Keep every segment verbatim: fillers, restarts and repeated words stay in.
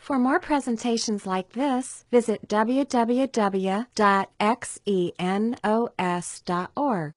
For more presentations like this, visit w w w dot xenos dot org.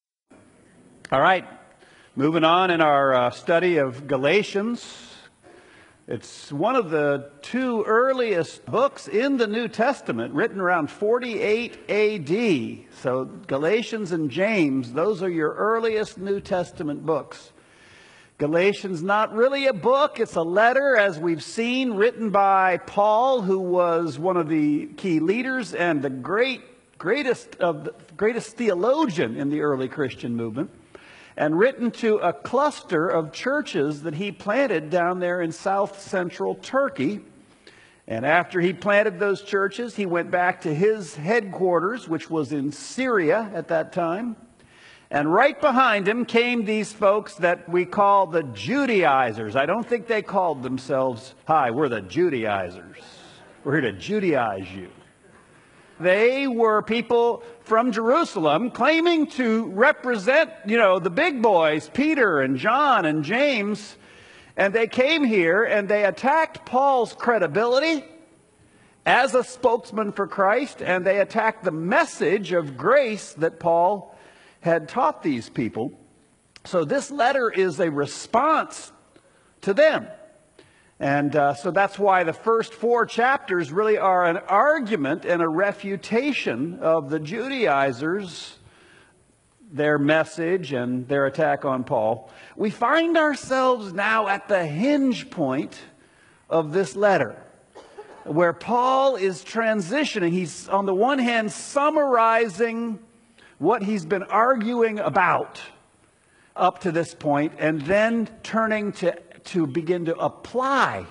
All right, moving on in our uh, study of Galatians. It's one of the two earliest books in the New Testament, written around forty-eight A D. So Galatians and James, those are your earliest New Testament books. Galatians, not really a book, it's a letter, as we've seen, written by Paul, who was one of the key leaders and the great, greatest of the greatest theologian in the early Christian movement, and written to a cluster of churches that he planted down there in south central Turkey. And after he planted those churches, he went back to his headquarters, which was in Syria at that time. And right behind him came these folks that we call the Judaizers. I don't think they called themselves, hi, we're the Judaizers. We're here to Judaize you. They were people from Jerusalem claiming to represent, you know, the big boys, Peter and John and James. And they came here and they attacked Paul's credibility as a spokesman for Christ. And they attacked the message of grace that Paul had taught these people. So this letter is a response to them. And uh, so that's why the first four chapters really are an argument and a refutation of the Judaizers, their message and their attack on Paul. We find ourselves now at the hinge point of this letter, where Paul is transitioning. He's, on the one hand, summarizing what he's been arguing about up to this point, and then turning to, to begin to apply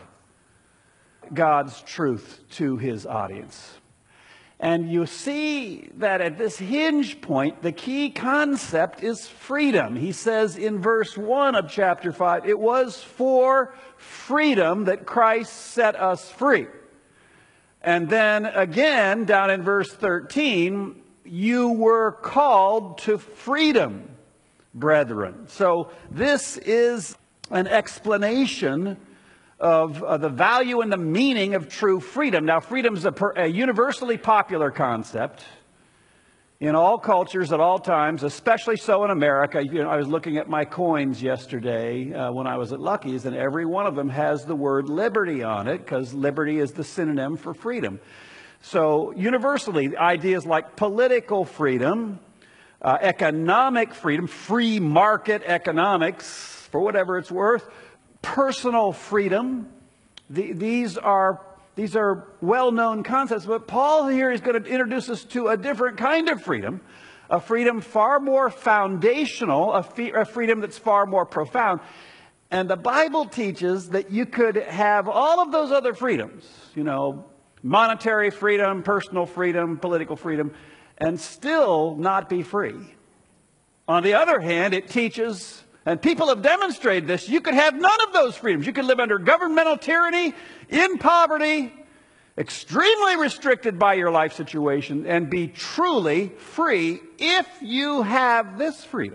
God's truth to his audience. And you see that at this hinge point, the key concept is freedom. He says in verse one of chapter five, it was for freedom that Christ set us free. And then again, down in verse thirteen, you were called to freedom, brethren. So this is an explanation of uh, the value and the meaning of true freedom. Now, freedom is a, per, a universally popular concept in all cultures at all times, especially so in America. You know, I was looking at my coins yesterday uh, when I was at Lucky's, and every one of them has the word liberty on it, because liberty is the synonym for freedom. So universally, ideas like political freedom, uh, economic freedom, free market economics, for whatever it's worth, personal freedom, the, these are these are well-known concepts. But Paul here is going to introduce us to a different kind of freedom, a freedom far more foundational, a, fe- a freedom that's far more profound. And the Bible teaches that you could have all of those other freedoms, you know, monetary freedom, personal freedom, political freedom, and still not be free. On the other hand, it teaches, and people have demonstrated this, you could have none of those freedoms. You could live under governmental tyranny, in poverty, extremely restricted by your life situation, and be truly free if you have this freedom.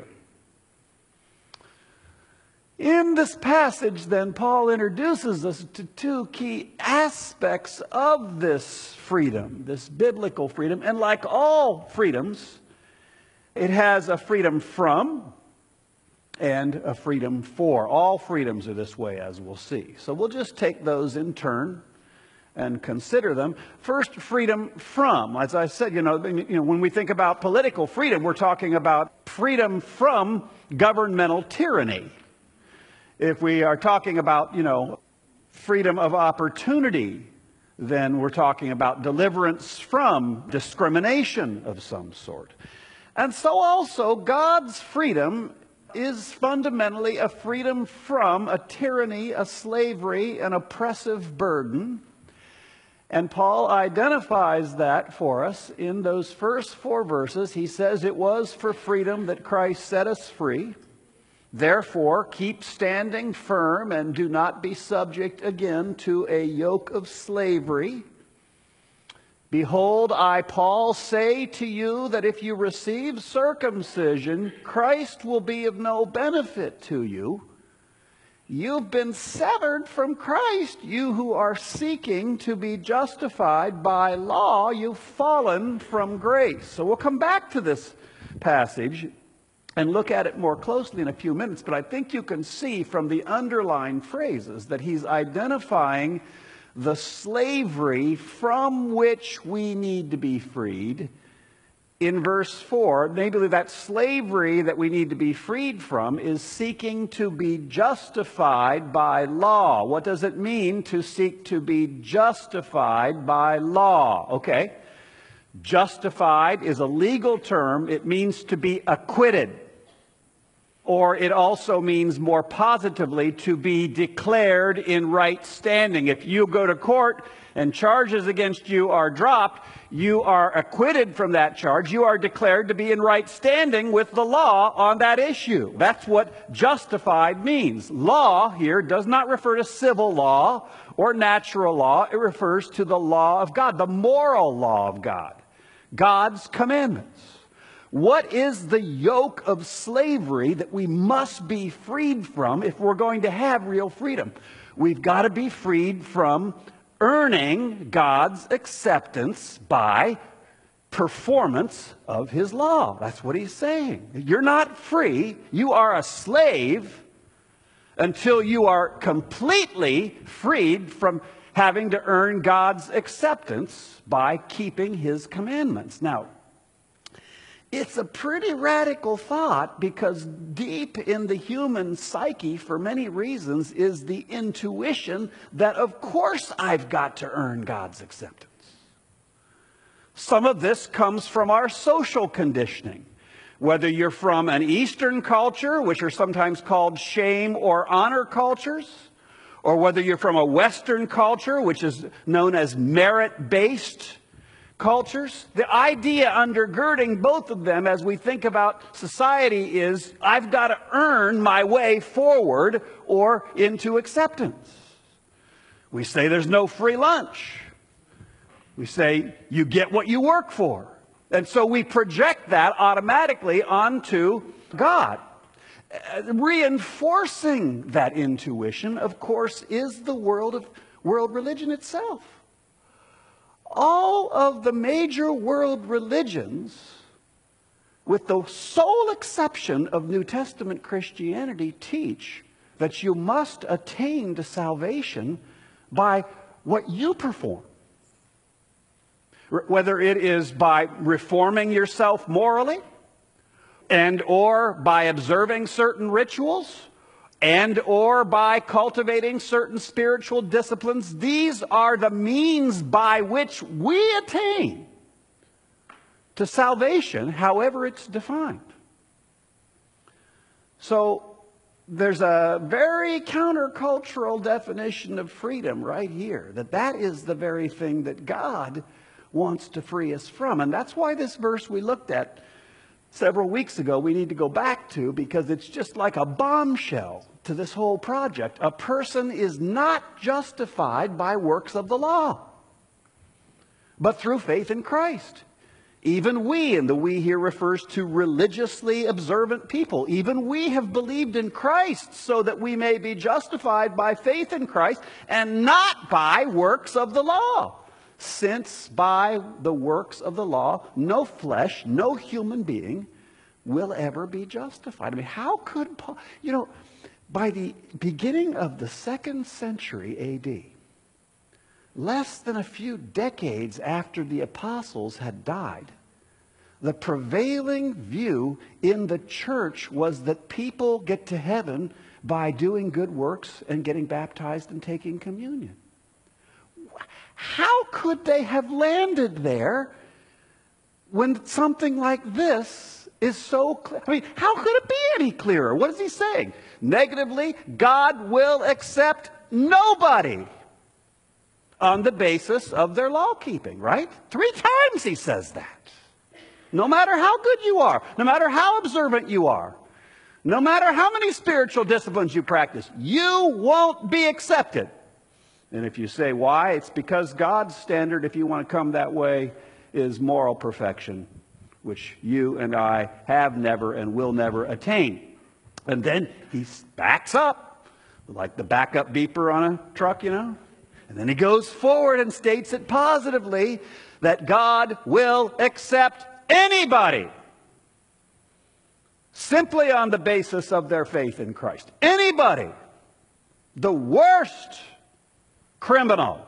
In this passage, then, Paul introduces us to two key aspects of this freedom, this biblical freedom. And like all freedoms, it has a freedom from and a freedom for. All freedoms are this way, as we'll see. So we'll just take those in turn and consider them. First, freedom from. As I said, you know, you know, when we think about political freedom, we're talking about freedom from governmental tyranny. If we are talking about, you know, freedom of opportunity, then we're talking about deliverance from discrimination of some sort. And so also God's freedom is fundamentally a freedom from a tyranny, a slavery, an oppressive burden. And Paul identifies that for us in those first four verses. He says it was for freedom that Christ set us free. Therefore, keep standing firm and do not be subject again to a yoke of slavery. Behold, I, Paul, say to you that if you receive circumcision, Christ will be of no benefit to you. You've been severed from Christ. You who are seeking to be justified by law, you've fallen from grace. So we'll come back to this passage and look at it more closely in a few minutes. But I think you can see from the underlying phrases that he's identifying the slavery from which we need to be freed. In verse four, namely that slavery that we need to be freed from is seeking to be justified by law. What does it mean to seek to be justified by law? Okay. Justified is a legal term. It means to be acquitted. Or it also means more positively to be declared in right standing. If you go to court and charges against you are dropped, you are acquitted from that charge. You are declared to be in right standing with the law on that issue. That's what justified means. Law here does not refer to civil law or natural law. It refers to the law of God, the moral law of God, God's commandments. What is the yoke of slavery that we must be freed from if we're going to have real freedom? We've got to be freed from earning God's acceptance by performance of his law. That's what he's saying. You're not free. You are a slave until you are completely freed from having to earn God's acceptance by keeping his commandments. Now, it's a pretty radical thought, because deep in the human psyche, for many reasons, is the intuition that, of course, I've got to earn God's acceptance. Some of this comes from our social conditioning. Whether you're from an Eastern culture, which are sometimes called shame or honor cultures, or whether you're from a Western culture, which is known as merit-based cultures, the idea undergirding both of them as we think about society is, I've got to earn my way forward or into acceptance. We say there's no free lunch. We say you get what you work for. And so we project that automatically onto God. Uh, reinforcing that intuition, of course, is the world of world religion itself. All of the major world religions, with the sole exception of New Testament Christianity, teach that you must attain to salvation by what you perform. Whether it is by reforming yourself morally, and or by observing certain rituals, and or by cultivating certain spiritual disciplines. These are the means by which we attain to salvation, however it's defined. So there's a very countercultural definition of freedom right here, that that is the very thing that God wants to free us from. And that's why this verse we looked at several weeks ago we need to go back to, because it's just like a bombshell to this whole project. A person is not justified by works of the law, but through faith in Christ. Even we, and the we here refers to religiously observant people, even we have believed in Christ so that we may be justified by faith in Christ and not by works of the law. Since by the works of the law, no flesh, no human being will ever be justified. I mean, how could Paul, you know, by the beginning of the second century A D, less than a few decades after the apostles had died, the prevailing view in the church was that people get to heaven by doing good works and getting baptized and taking communion. How could they have landed there when something like this is so clear? I mean, how could it be any clearer? What is he saying? Negatively, God will accept nobody on the basis of their law keeping, right? Three times he says that. No matter how good you are, no matter how observant you are, no matter how many spiritual disciplines you practice, you won't be accepted. And if you say why, it's because God's standard, if you want to come that way, is moral perfection, which you and I have never and will never attain. And then he backs up like the backup beeper on a truck, you know. And then he goes forward and states it positively that God will accept anybody simply on the basis of their faith in Christ. Anybody. The worst criminal,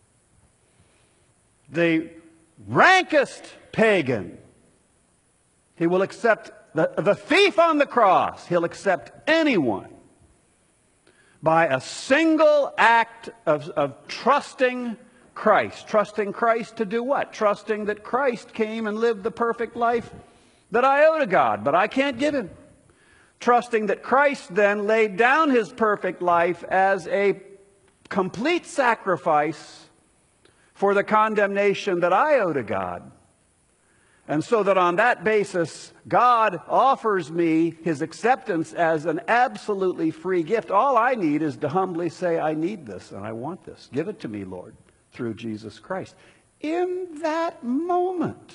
the rankest pagan, he will accept the, the thief on the cross. He'll accept anyone by a single act of, of trusting Christ. Trusting Christ to do what? Trusting that Christ came and lived the perfect life that I owe to God, but I can't give him. Trusting that Christ then laid down his perfect life as a complete sacrifice for the condemnation that I owe to God. And so that on that basis, God offers me his acceptance as an absolutely free gift. All I need is to humbly say, I need this and I want this. Give it to me, Lord, through Jesus Christ. In that moment,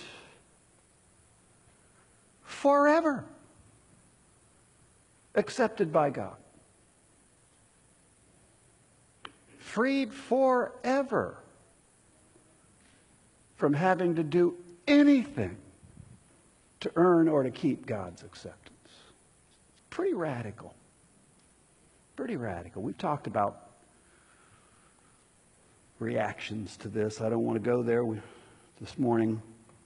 forever accepted by God. Freed forever from having to do anything to earn or to keep God's acceptance. Pretty radical. Pretty radical. We've talked about reactions to this. I don't want to go there we, this morning.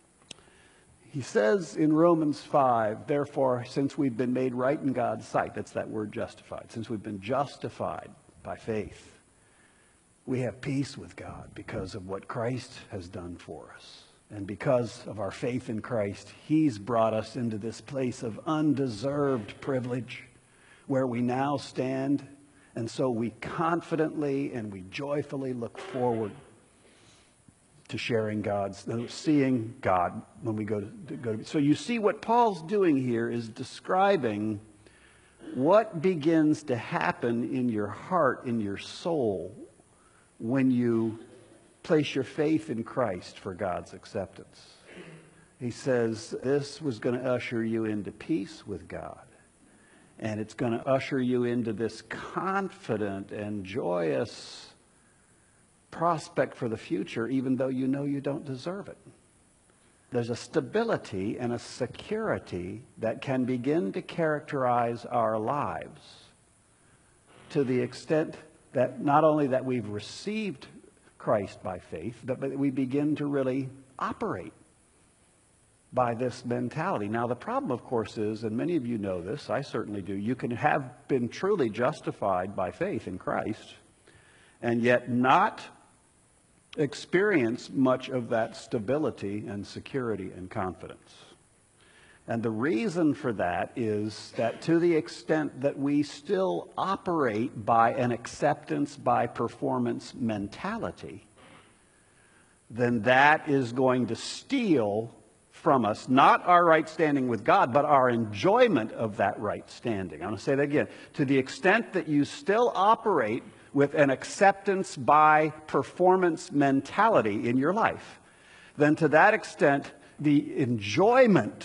He says in Romans five, therefore, since we've been made right in God's sight, that's that word justified, since we've been justified by faith, we have peace with God because of what Christ has done for us. And because of our faith in Christ, he's brought us into this place of undeserved privilege where we now stand. And so we confidently and we joyfully look forward to sharing God's, seeing God when we go to, to go to. So you see what Paul's doing here is describing what begins to happen in your heart, in your soul, when you place your faith in Christ for God's acceptance. He says this was going to usher you into peace with God. And it's going to usher you into this confident and joyous prospect for the future, even though you know you don't deserve it. There's a stability and a security that can begin to characterize our lives to the extent that not only that we've received Christ by faith, but we begin to really operate by this mentality. Now, the problem, of course, is, and many of you know this, I certainly do, you can have been truly justified by faith in Christ and yet not experience much of that stability and security and confidence. And the reason for that is that to the extent that we still operate by an acceptance by performance mentality, then that is going to steal from us, not our right standing with God, but our enjoyment of that right standing. I'm going to say that again. To the extent that you still operate with an acceptance by performance mentality in your life, then to that extent, the enjoyment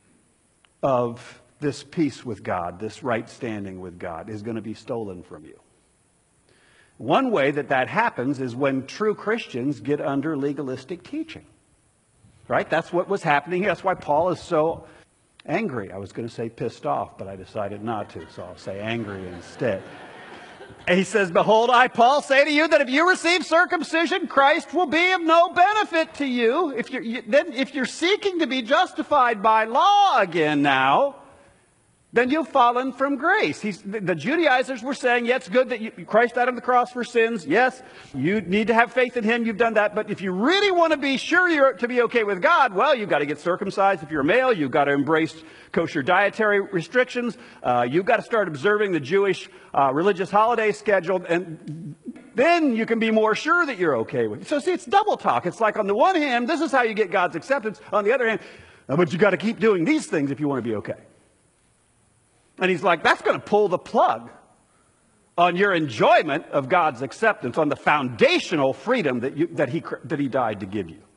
of this peace with God, this right standing with God, is going to be stolen from you. One way that that happens is when true Christians get under legalistic teaching. Right? That's what was happening here. That's why Paul is so angry. I was going to say pissed off, but I decided not to, so I'll say angry instead. And he says, behold, I, Paul, say to you that if you receive circumcision, Christ will be of no benefit to you. If you're, you, then if you're seeking to be justified by law again now, then you've fallen from grace. He's, the, the Judaizers were saying, yeah, it's good that you, Christ died on the cross for sins. Yes, you need to have faith in him. You've done that. But if you really want to be sure you're to be okay with God, well, you've got to get circumcised. If you're a male, you've got to embrace kosher dietary restrictions. Uh, you've got to start observing the Jewish uh, religious holiday schedule. And then you can be more sure that you're okay with it. So see, it's double talk. It's like on the one hand, this is how you get God's acceptance. On the other hand, oh, but you got to keep doing these things if you want to be okay. And he's like, that's going to pull the plug on your enjoyment of God's acceptance, on the foundational freedom that, you, that, he, that he died to give you.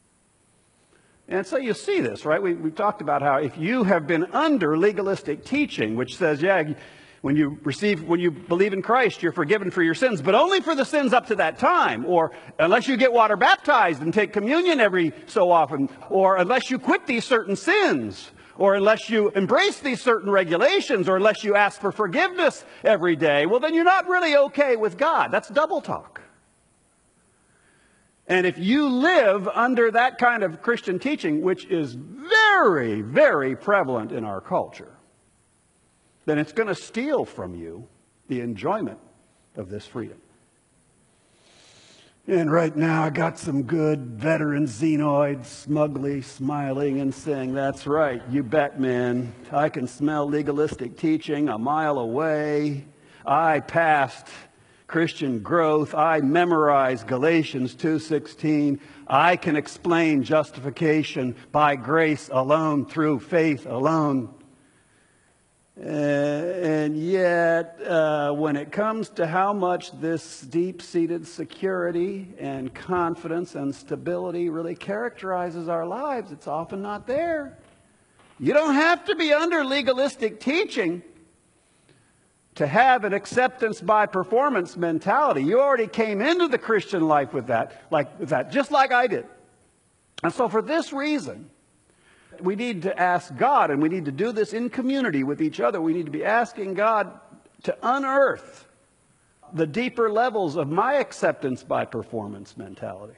And so you see this, right? We, we've talked about how if you have been under legalistic teaching, which says, yeah, When you receive, when you believe in Christ, you're forgiven for your sins, but only for the sins up to that time, or unless you get water baptized and take communion every so often, or unless you quit these certain sins, or unless you embrace these certain regulations, or unless you ask for forgiveness every day, well, then you're not really okay with God. That's double talk. And if you live under that kind of Christian teaching, which is very, very prevalent in our culture, then it's going to steal from you the enjoyment of this freedom. And right now I got some good veteran xenoids smugly smiling and saying, that's right, you bet, man. I can smell legalistic teaching a mile away. I passed Christian growth. I memorized Galatians two sixteen. I can explain justification by grace alone, through faith alone. Uh, and yet, uh, when it comes to how much this deep-seated security and confidence and stability really characterizes our lives, it's often not there. You don't have to be under legalistic teaching to have an acceptance by performance mentality. You already came into the Christian life with that, like with that, just like I did. And so for this reason, we need to ask God, and we need to do this in community with each other. We need to be asking God to unearth the deeper levels of my acceptance by performance mentality.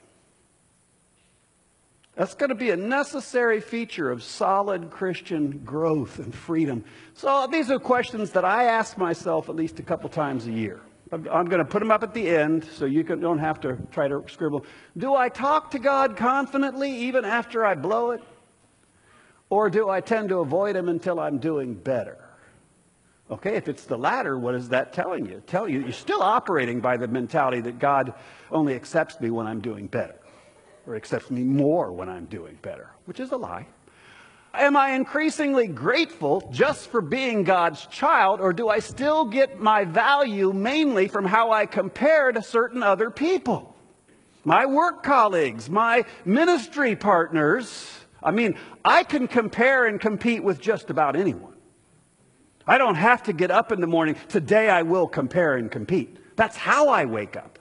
That's going to be a necessary feature of solid Christian growth and freedom. So these are questions that I ask myself at least a couple times a year. I'm, I'm going to put them up at the end so you can, don't have to try to scribble. Do I talk to God confidently even after I blow it? Or do I tend to avoid him until I'm doing better? Okay, if it's the latter, what is that telling you? Tell you you're still operating by the mentality that God only accepts me when I'm doing better, or accepts me more when I'm doing better, which is a lie. Am I increasingly grateful just for being God's child, or do I still get my value mainly from how I compare to certain other people? My work colleagues, my ministry partners. I mean, I can compare and compete with just about anyone. I don't have to get up in the morning, today I will compare and compete. That's how I wake up.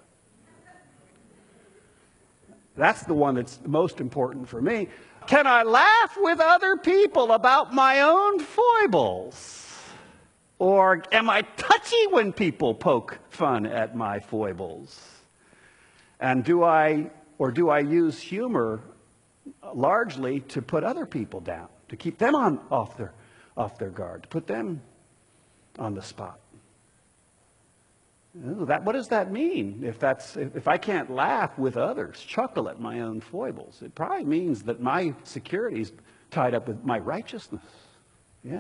That's the one that's most important for me. Can I laugh with other people about my own foibles? Or am I touchy when people poke fun at my foibles? And do I, or do I use humor largely to put other people down, to keep them on off their off their guard, to put them on the spot? That, what does that mean? If that's if, if I can't laugh with others, chuckle at my own foibles, it probably means that my security is tied up with my righteousness. Yeah.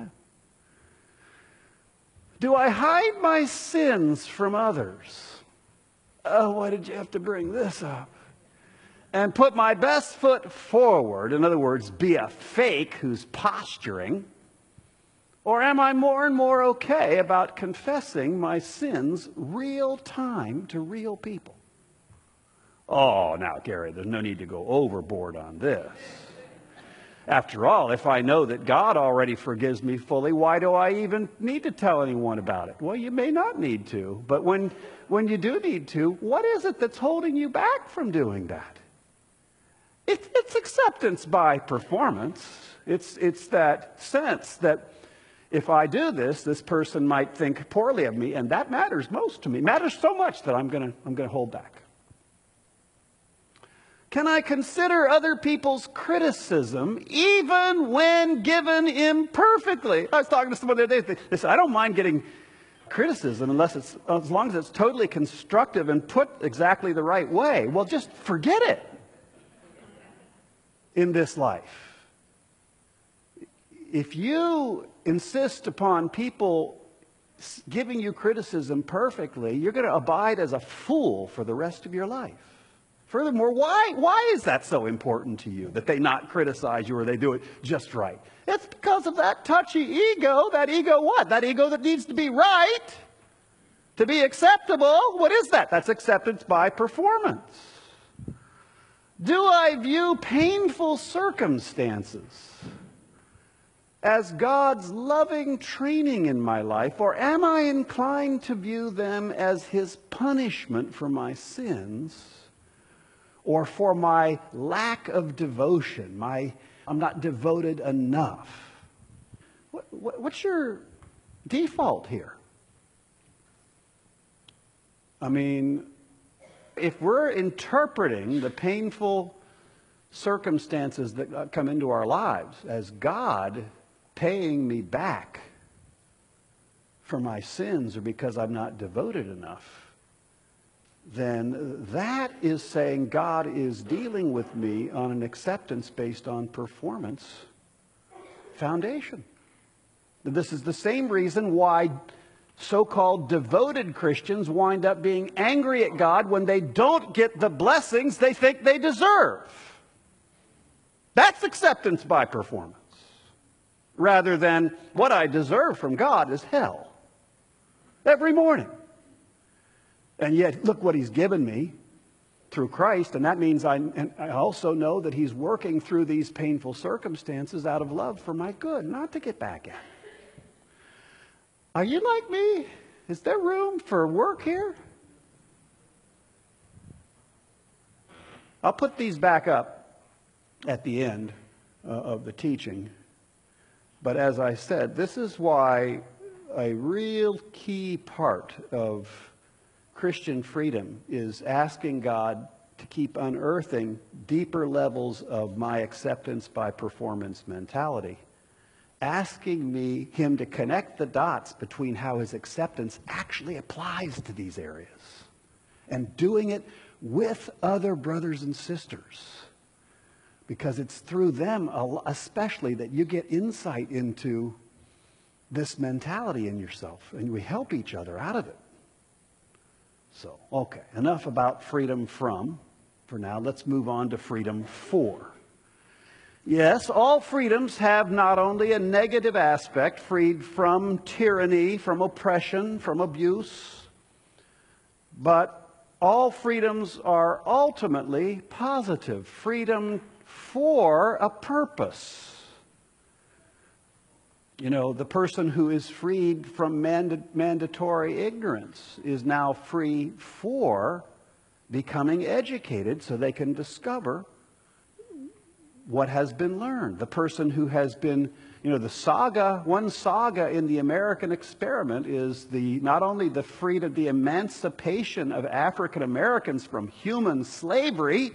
Do I hide my sins from others? Oh, why did you have to bring this up? And put my best foot forward, in other words, be a fake who's posturing? Or am I more and more okay about confessing my sins real time to real people? Oh, now, Gary, there's no need to go overboard on this. After all, if I know that God already forgives me fully, why do I even need to tell anyone about it? Well, you may not need to, but when, when you do need to, what is it that's holding you back from doing that? It, it's acceptance by performance. It's, it's that sense that if I do this, this person might think poorly of me, and that matters most to me. It matters so much that I'm going to I'm going to hold back. Can I consider other people's criticism even when given imperfectly? I was talking to someone the other day. They said, I don't mind getting criticism unless it's, as long as it's totally constructive and put exactly the right way. Well, just forget it in this life. If you insist upon people giving you criticism perfectly, you're going to abide as a fool for the rest of your life. Furthermore, why, why is that so important to you, that they not criticize you or they do it just right? It's because of that touchy ego. That ego what? That ego that needs to be right, to be acceptable. What is that? That's acceptance by performance. Do I view painful circumstances as God's loving training in my life, or am I inclined to view them as His punishment for my sins, or for my lack of devotion, my I'm not devoted enough? What, what, what's your default here? I mean, if we're interpreting the painful circumstances that come into our lives as God paying me back for my sins or because I'm not devoted enough, then that is saying God is dealing with me on an acceptance based on performance foundation. This is the same reason why so-called devoted Christians wind up being angry at God when they don't get the blessings they think they deserve. That's acceptance by performance, rather than what I deserve from God is hell every morning. And yet, look what He's given me through Christ, and that means I, and I also know that He's working through these painful circumstances out of love for my good, not to get back at it. Are you like me? Is there room for work here? I'll put these back up at the end uh, of the teaching. But as I said, this is why a real key part of Christian freedom is asking God to keep unearthing deeper levels of my acceptance by performance mentality. Asking me, Him to connect the dots between how His acceptance actually applies to these areas. And doing it with other brothers and sisters. Because it's through them especially that you get insight into this mentality in yourself. And we help each other out of it. So, okay, enough about freedom from. For now, let's move on to freedom for. Yes, all freedoms have not only a negative aspect, freed from tyranny, from oppression, from abuse, but all freedoms are ultimately positive. Freedom for a purpose. You know, the person who is freed from manda- mandatory ignorance is now free for becoming educated so they can discover what has been learned. The person who has been, you know, the saga, one saga in the American experiment is the not only the freedom, the emancipation of African Americans from human slavery,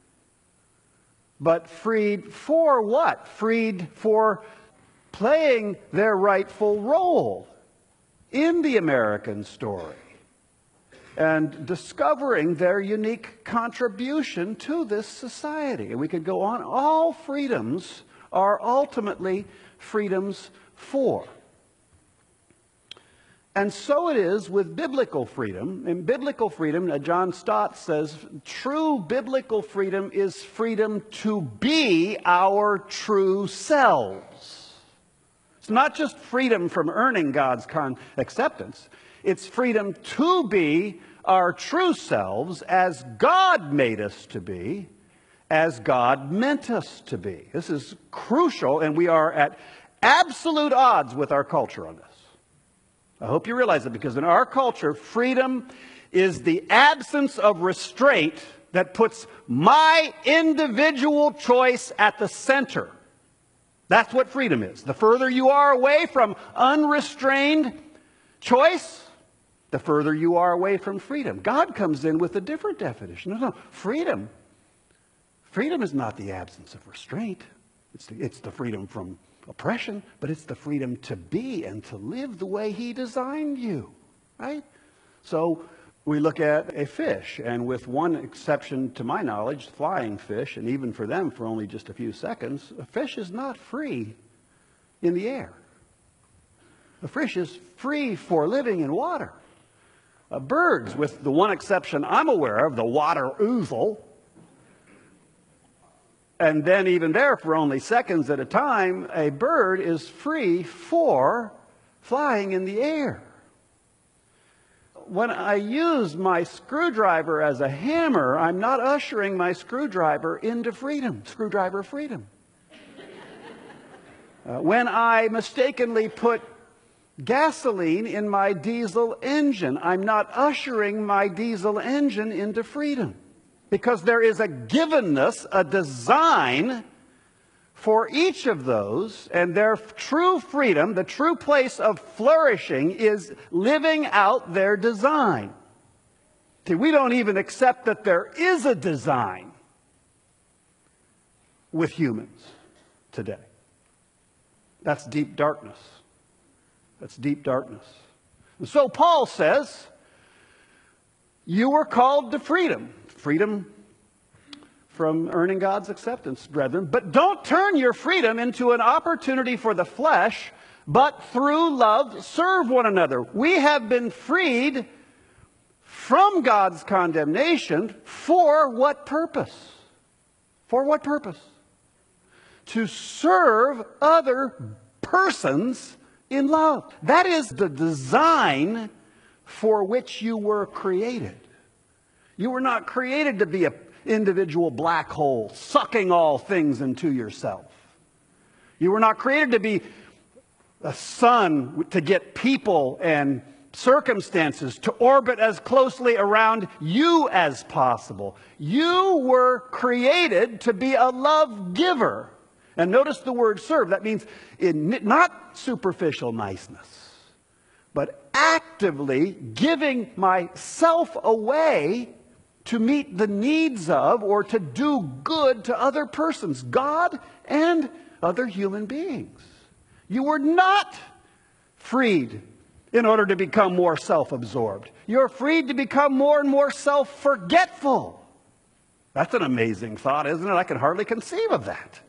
but freed for what? Freed for playing their rightful role in the American story and discovering their unique contribution to this society. And we could go on. All freedoms are ultimately freedoms for. And so it is with biblical freedom. In biblical freedom, uh, John Stott says, true biblical freedom is freedom to be our true selves. It's not just freedom from earning God's con- acceptance. It's freedom to be our true selves as God made us to be, as God meant us to be. This is crucial, and we are at absolute odds with our culture on this. I hope you realize it, because in our culture, freedom is the absence of restraint that puts my individual choice at the center. That's what freedom is. The further you are away from unrestrained choice, the further you are away from freedom. God comes in with a different definition. No, no, freedom. Freedom is not the absence of restraint. It's the, it's the freedom from oppression, but it's the freedom to be and to live the way He designed you, right? So we look at a fish, and with one exception to my knowledge, flying fish, and even for them for only just a few seconds, a fish is not free in the air. A fish is free for living in water. Uh, birds, with the one exception I'm aware of, the water ouzel, and then even there for only seconds at a time, a bird is free for flying in the air. When I use my screwdriver as a hammer, I'm not ushering my screwdriver into freedom, screwdriver freedom. Uh, when I mistakenly put gasoline in my diesel engine, I'm not ushering my diesel engine into freedom, because there is a givenness, a design for each of those, and their true freedom, the true place of flourishing, is living out their design. See, we don't even accept that there is a design with humans today. That's deep darkness. That's deep darkness. And so Paul says, you were called to freedom. Freedom from earning God's acceptance, brethren. But don't turn your freedom into an opportunity for the flesh, but through love serve one another. We have been freed from God's condemnation. For what purpose? For what purpose? To serve other persons in love. That is the design for which you were created. You were not created to be an individual black hole, sucking all things into yourself. You were not created to be a sun to get people and circumstances to orbit as closely around you as possible. You were created to be a love giver. And notice the word serve. That means in, not superficial niceness, but actively giving myself away to meet the needs of or to do good to other persons, God and other human beings. You were not freed in order to become more self-absorbed. You're freed to become more and more self-forgetful. That's an amazing thought, isn't it? I can hardly conceive of that.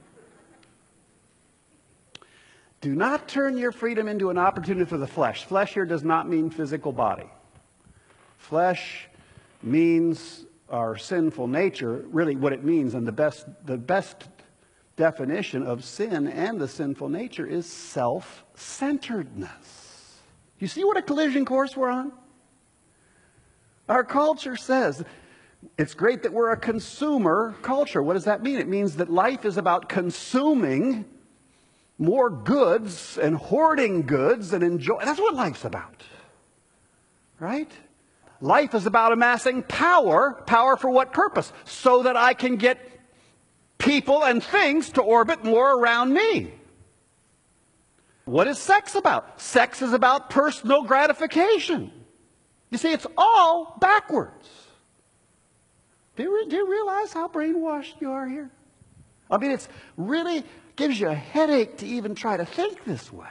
Do not turn your freedom into an opportunity for the flesh. Flesh here does not mean physical body. Flesh means our sinful nature. Really what it means, and the best, the best definition of sin and the sinful nature, is self-centeredness. You see what a collision course we're on? Our culture says it's great that we're a consumer culture. What does that mean? It means that life is about consuming more goods and hoarding goods and enjoy. That's what life's about. Right? Life is about amassing power. Power for what purpose? So that I can get people and things to orbit more around me. What is sex about? Sex is about personal gratification. You see, it's all backwards. Do you, do you realize how brainwashed you are here? I mean, it's really gives you a headache to even try to think this way.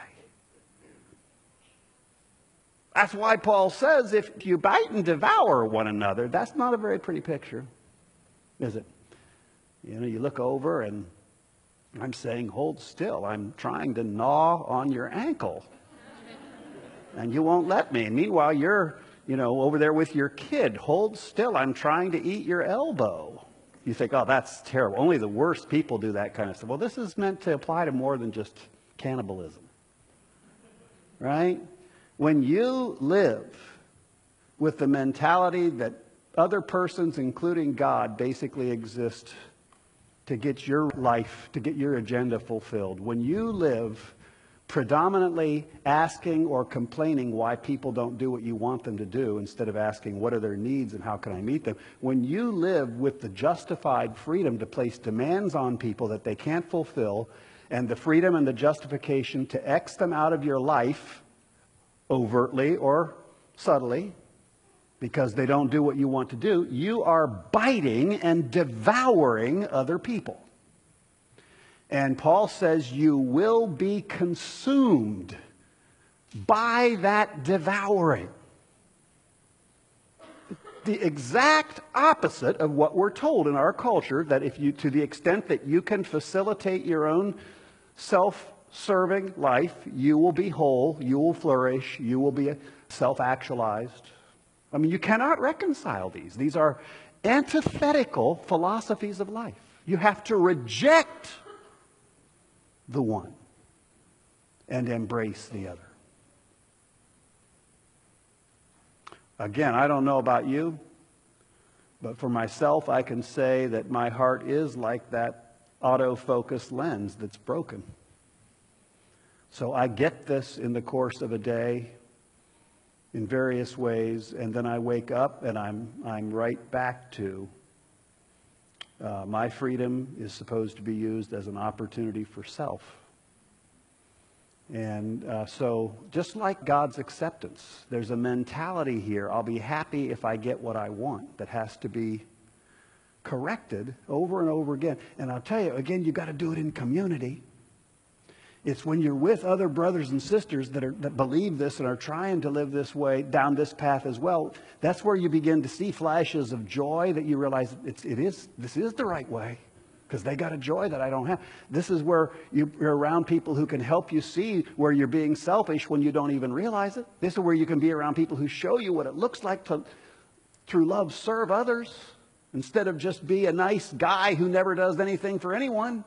That's why Paul says, if you bite and devour one another, that's not a very pretty picture, is it? You know, you look over and I'm saying, hold still. I'm trying to gnaw on your ankle. And you won't let me. And meanwhile, you're, you know, over there with your kid. Hold still. I'm trying to eat your elbow. You think, oh, that's terrible. Only the worst people do that kind of stuff. Well, this is meant to apply to more than just cannibalism. Right? When you live with the mentality that other persons, including God, basically exist to get your life, to get your agenda fulfilled. When you live predominantly asking or complaining why people don't do what you want them to do, instead of asking what are their needs and how can I meet them, when you live with the justified freedom to place demands on people that they can't fulfill, and the freedom and the justification to X them out of your life overtly or subtly, because they don't do what you want to do, you are biting and devouring other people. And Paul says you will be consumed by that devouring. The exact opposite of what we're told in our culture, that if you, to the extent that you can facilitate your own self-serving life, you will be whole, you will flourish, you will be self-actualized. I mean, you cannot reconcile these. These are antithetical philosophies of life. You have to reject the one and embrace the other. Again, I don't know about you, but for myself, I can say that my heart is like that autofocus lens that's broken. So I get this in the course of a day in various ways, and then I wake up and I'm, I'm right back to uh, my freedom is supposed to be used as an opportunity for self. And uh, so just like God's acceptance, there's a mentality here, I'll be happy if I get what I want, that has to be corrected over and over again. And I'll tell you, again, you've got to do it in community. It's when you're with other brothers and sisters that, are, that believe this and are trying to live this way, down this path as well, that's where you begin to see flashes of joy that you realize it's, it is, this is the right way. Because they got a joy that I don't have. This is where you're around people who can help you see where you're being selfish when you don't even realize it. This is where you can be around people who show you what it looks like to, through love, serve others, instead of just be a nice guy who never does anything for anyone.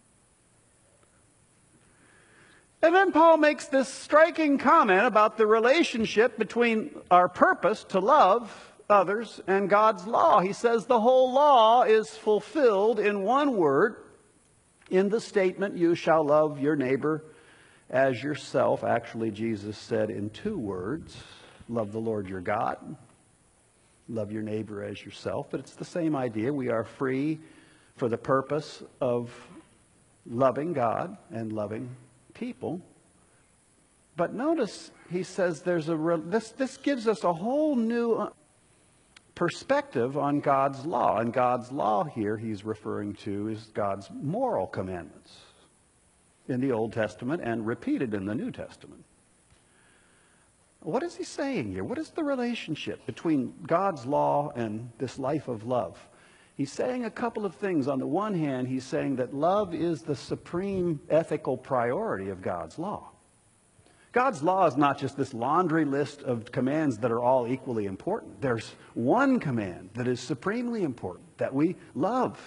And then Paul makes this striking comment about the relationship between our purpose to love others and God's law. He says the whole law is fulfilled in one word, in the statement, you shall love your neighbor as yourself. Actually, Jesus said in two words, love the Lord your God, love your neighbor as yourself. But it's the same idea. We are free for the purpose of loving God and loving people. But notice he says there's a this this gives us a whole new perspective on God's law. And God's law here he's referring to is God's moral commandments in the Old Testament and repeated in the New Testament. What is he saying here? What is the relationship between God's law and this life of love? He's saying a couple of things. On the one hand, he's saying that love is the supreme ethical priority of God's law. God's law is not just this laundry list of commands that are all equally important. There's one command that is supremely important, that we love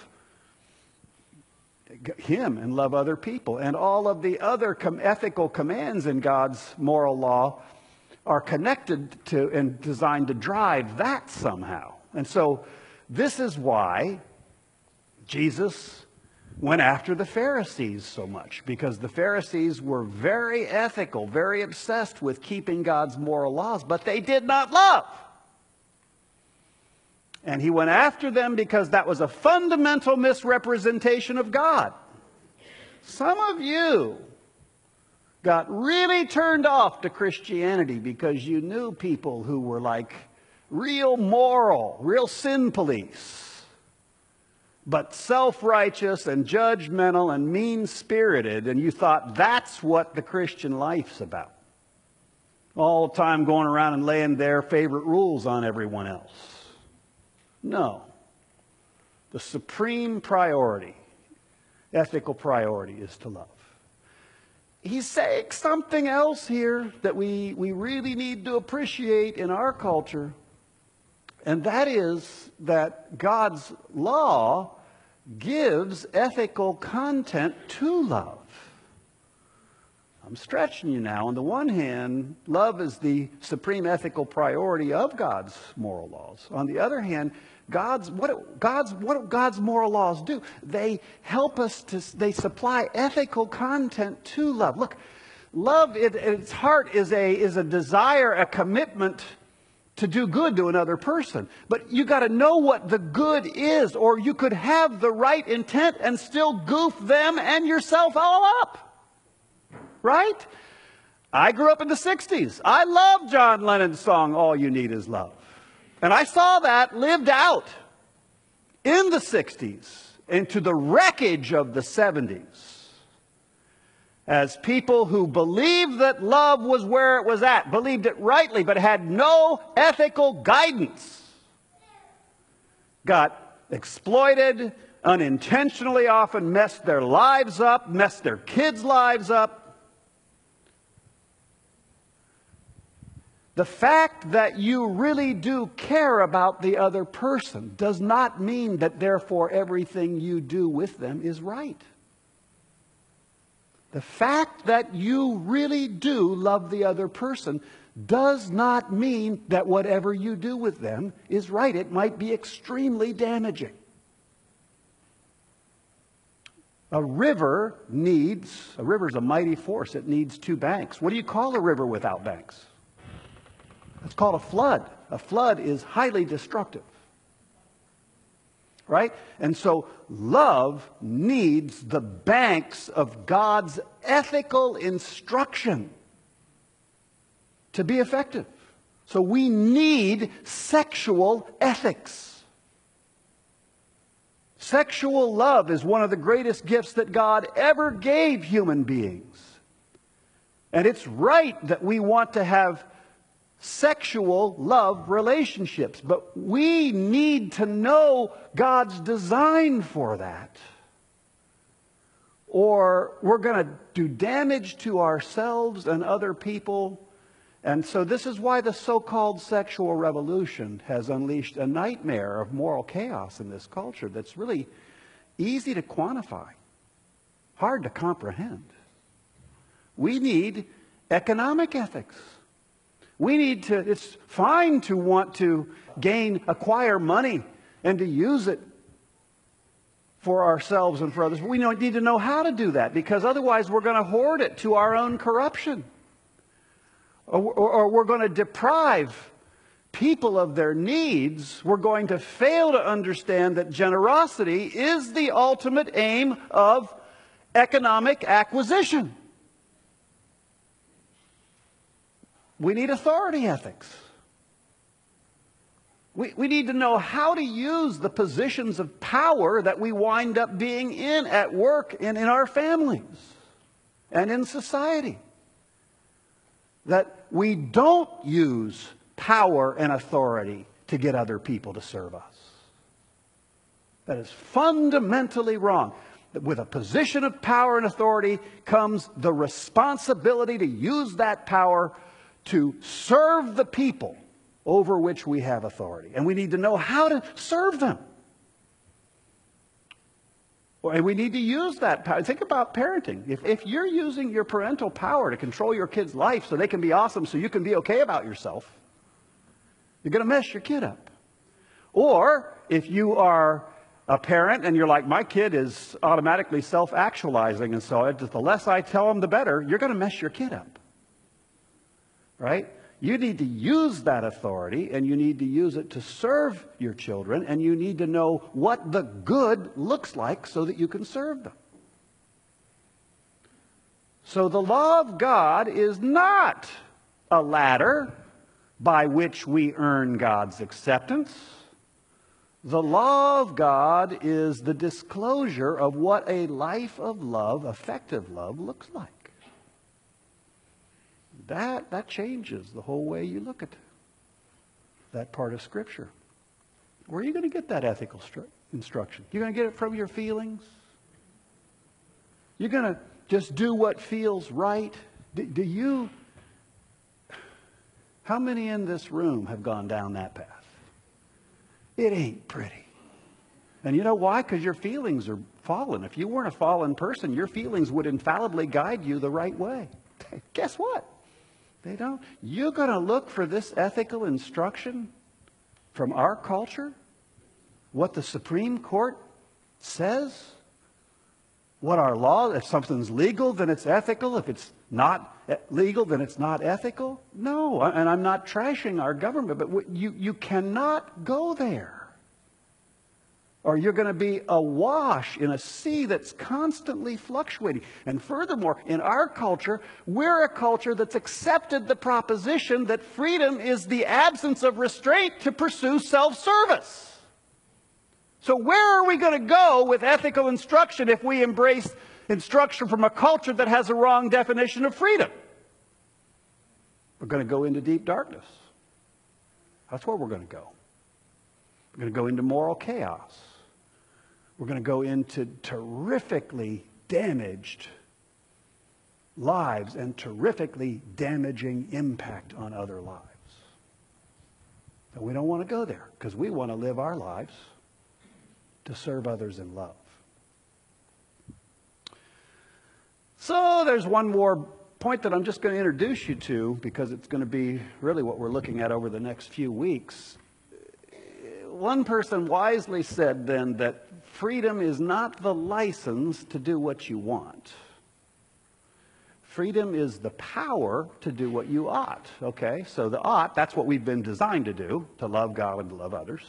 Him and love other people. And all of the other com- ethical commands in God's moral law are connected to and designed to drive that somehow. And so this is why Jesus went after the Pharisees so much, because the Pharisees were very ethical, very obsessed with keeping God's moral laws, but they did not love. And he went after them because that was a fundamental misrepresentation of God. Some of you got really turned off to Christianity because you knew people who were like real moral, real sin police, but self-righteous and judgmental and mean-spirited, and you thought that's what the Christian life's about. All the time going around and laying their favorite rules on everyone else. No. The supreme priority, ethical priority, is to love. He's saying something else here that we, we really need to appreciate in our culture, and that is that God's law gives ethical content to love. I'm stretching you now. On the one hand, love is the supreme ethical priority of God's moral laws. On the other hand, God's what God's what do God's moral laws do? They help us to they supply ethical content to love. Look, love at its heart is a is a desire, a commitment to do good to another person. But you got to know what the good is, or you could have the right intent and still goof them and yourself all up. Right? I grew up in the sixties. I love John Lennon's song, All You Need Is Love. And I saw that lived out in the sixties into the wreckage of the seventies. As people who believed that love was where it was at, believed it rightly, but had no ethical guidance, got exploited, unintentionally often messed their lives up, messed their kids' lives up. The fact that you really do care about the other person does not mean that therefore everything you do with them is right. The fact that you really do love the other person does not mean that whatever you do with them is right. It might be extremely damaging. A river needs, a river is a mighty force. It needs two banks. What do you call a river without banks? It's called a flood. A flood is highly destructive. Right? And so love needs the banks of God's ethical instruction to be effective. So we need sexual ethics. Sexual love is one of the greatest gifts that God ever gave human beings. And it's right that we want to have sexual love relationships. But we need to know God's design for that, or we're going to do damage to ourselves and other people. And so this is why the so-called sexual revolution has unleashed a nightmare of moral chaos in this culture that's really easy to quantify, hard to comprehend. We need economic ethics. We need to, it's fine to want to gain, acquire money and to use it for ourselves and for others. We need to know how to do that, because otherwise we're going to hoard it to our own corruption. Or, or, or we're going to deprive people of their needs. We're going to fail to understand that generosity is the ultimate aim of economic acquisition. We need authority ethics. We, we need to know how to use the positions of power that we wind up being in at work and in our families and in society. That we don't use power and authority to get other people to serve us. That is fundamentally wrong. That with a position of power and authority comes the responsibility to use that power to serve the people over which we have authority. And we need to know how to serve them. And we need to use that power. Think about parenting. If, if you're using your parental power to control your kid's life so they can be awesome, so you can be okay about yourself, you're going to mess your kid up. Or if you are a parent and you're like, my kid is automatically self-actualizing, and so the less I tell them, the better, you're going to mess your kid up. Right? You need to use that authority, and you need to use it to serve your children, and you need to know what the good looks like so that you can serve them. So the law of God is not a ladder by which we earn God's acceptance. The law of God is the disclosure of what a life of love, effective love, looks like. That, that changes the whole way you look at that part of Scripture. Where are you going to get that ethical instruction? You're going to get it from your feelings? You're going to just do what feels right? Do, do you... How many in this room have gone down that path? It ain't pretty. And you know why? Because your feelings are fallen. If you weren't a fallen person, your feelings would infallibly guide you the right way. Guess what? They don't. You're going to look for this ethical instruction from our culture? What the Supreme Court says? What our law, if something's legal, then it's ethical. If it's not legal, then it's not ethical. No, and I'm not trashing our government, but you, you cannot go there. Or you're going to be awash in a sea that's constantly fluctuating. And furthermore, in our culture, we're a culture that's accepted the proposition that freedom is the absence of restraint to pursue self-service. So where are we going to go with ethical instruction if we embrace instruction from a culture that has a wrong definition of freedom? We're going to go into deep darkness. That's where we're going to go. We're going to go into moral chaos. We're going to go into terrifically damaged lives and terrifically damaging impact on other lives. And we don't want to go there because we want to live our lives to serve others in love. So there's one more point that I'm just going to introduce you to because it's going to be really what we're looking at over the next few weeks. One person wisely said then that freedom is not the license to do what you want. Freedom is the power to do what you ought, okay? So the ought, that's what we've been designed to do, to love God and to love others.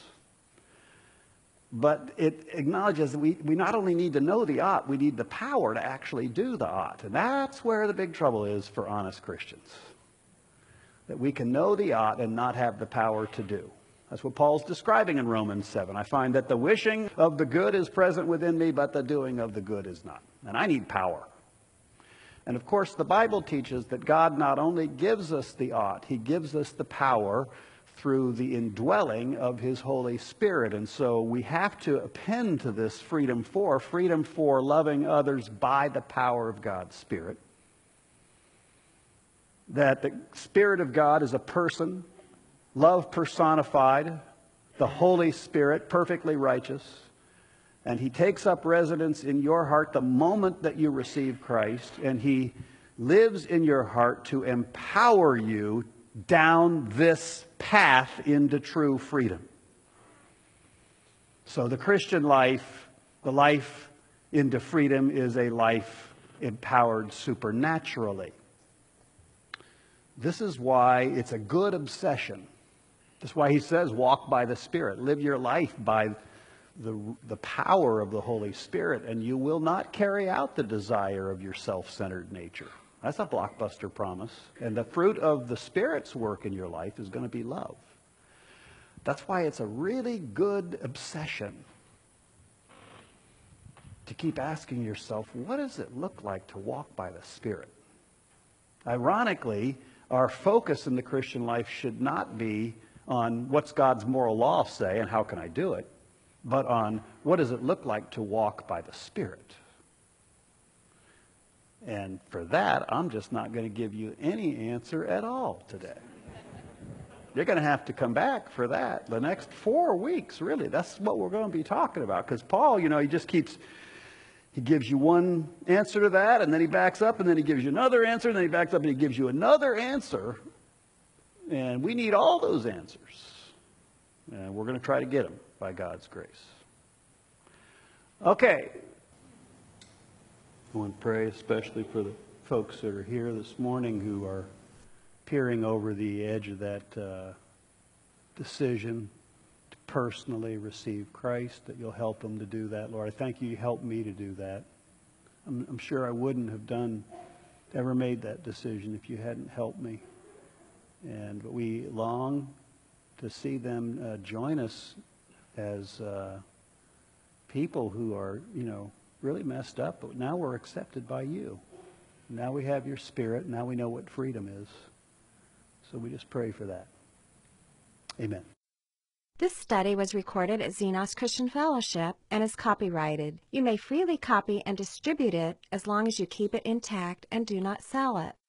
But it acknowledges that we, we not only need to know the ought, we need the power to actually do the ought. And that's where the big trouble is for honest Christians. That we can know the ought and not have the power to do. That's what Paul's describing in Romans seven. I find that the wishing of the good is present within me, but the doing of the good is not. And I need power. And of course, the Bible teaches that God not only gives us the ought, he gives us the power through the indwelling of his Holy Spirit. And so we have to append to this freedom for, freedom for loving others by the power of God's Spirit. That the Spirit of God is a person, love personified, the Holy Spirit, perfectly righteous. And he takes up residence in your heart the moment that you receive Christ, and he lives in your heart to empower you down this path into true freedom. So the Christian life, the life into freedom, is a life empowered supernaturally. This is why it's a good obsession. That's why he says, walk by the Spirit. Live your life by the, the power of the Holy Spirit, and you will not carry out the desire of your self-centered nature. That's a blockbuster promise. And the fruit of the Spirit's work in your life is going to be love. That's why it's a really good obsession to keep asking yourself, what does it look like to walk by the Spirit? Ironically, our focus in the Christian life should not be on what's God's moral law say and how can I do it, but on what does it look like to walk by the Spirit. And for that, I'm just not going to give you any answer at all today. You're going to have to come back for that the next four weeks, really. That's what we're going to be talking about. Because Paul, you know, he just keeps, he gives you one answer to that, and then he backs up, and then he gives you another answer, and then he backs up, and he gives you another answer. And we need all those answers. And we're going to try to get them by God's grace. Okay. I want to pray especially for the folks that are here this morning who are peering over the edge of that uh, decision to personally receive Christ, that you'll help them to do that, Lord. I thank you, you helped me to do that. I'm, I'm sure I wouldn't have done, ever made that decision if you hadn't helped me. And we long to see them uh, join us as uh, people who are, you know, really messed up, but now we're accepted by you. Now we have your Spirit. Now we know what freedom is. So we just pray for that. Amen. This study was recorded at Xenos Christian Fellowship and is copyrighted. You may freely copy and distribute it as long as you keep it intact and do not sell it.